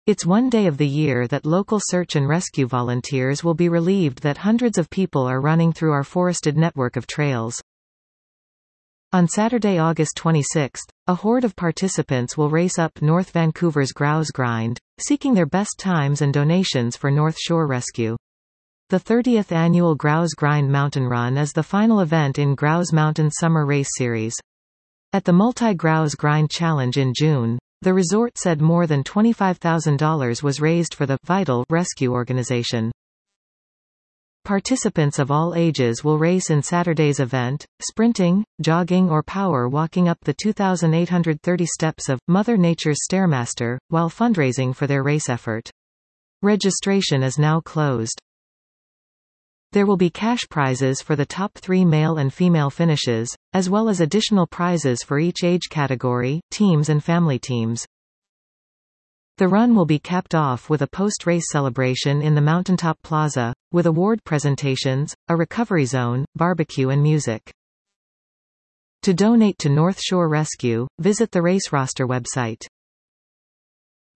It's one day of the year that local search and rescue volunteers will be relieved that hundreds of people are running through our forested network of trails. On Saturday, August 26, a horde of participants will race up North Vancouver's Grouse Grind, seeking their best times and donations for North Shore Rescue. The 30th annual Grouse Grind Mountain Run is the final event in Grouse Mountain Summer Race Series. At the Multi-Grouse Grind Challenge in June, the resort said more than $25,000 was raised for the Vital Rescue organization. Participants of all ages will race in Saturday's event, sprinting, jogging or power walking up the 2,830 steps of Mother Nature's Stairmaster, while fundraising for their race effort. Registration is now closed. There will be cash prizes for the top 3 male and female finishes, as well as additional prizes for each age category, teams and family teams. The run will be capped off with a post-race celebration in the Mountaintop Plaza, with award presentations, a recovery zone, barbecue and music. To donate to North Shore Rescue, visit the race roster website.